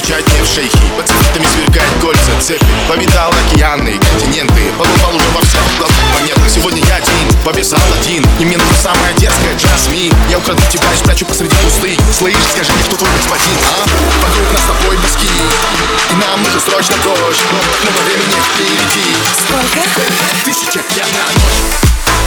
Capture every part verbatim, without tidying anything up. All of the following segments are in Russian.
встречать не в шейхи. Под цветами сверкает кольца, цепи. Повидал океаны, континенты. Побывал уже во всех уголках планеты. Сегодня я один, повесал один. И мне нужна самая дерзкая Джасмин. Я украду тебя и спрячу посреди пустыни. Слышь, скажи мне, кто твой господин, а? Вокруг нас с тобой пески, и нам нужен срочно дождь. Много времени впереди. Сколько? Тысяча и одна ночь.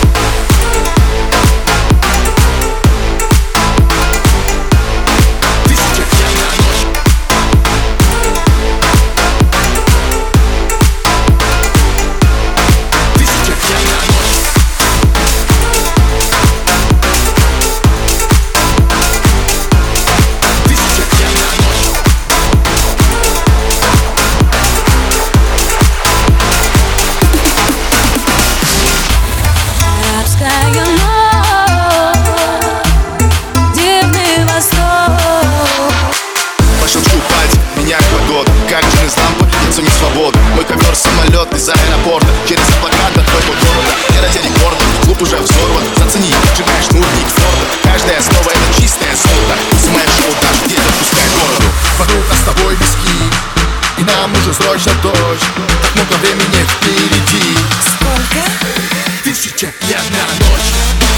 Как же лампы, лицо не свободы. Мой ковер самолет из аэропорта. Через облака до твоего города. Я ради рекорда, клуб уже взорван. Зацени, сжигай шнурник Форда. Каждая основа это чистая золото. Самое шоу даже где-то пускай городу. Вокруг нас с тобой пески, и нам нужен срочно дождь. Так много времени впереди. Сколько? Тысяча и одна ночь.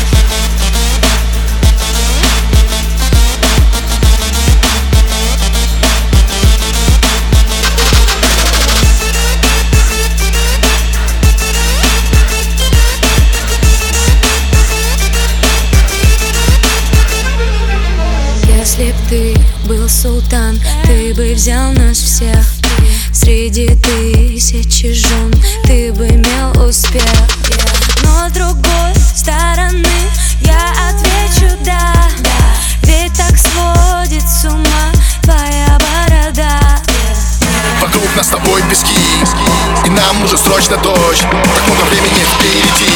Если б ты был султан, ты бы взял нас всех. Среди тысячи жен ты бы имел успех. Но с другой стороны я отвечу да, ведь так сводит с ума твоя борода. Вокруг нас с тобой пески, и нам нужен срочно дождь. Так много времени впереди.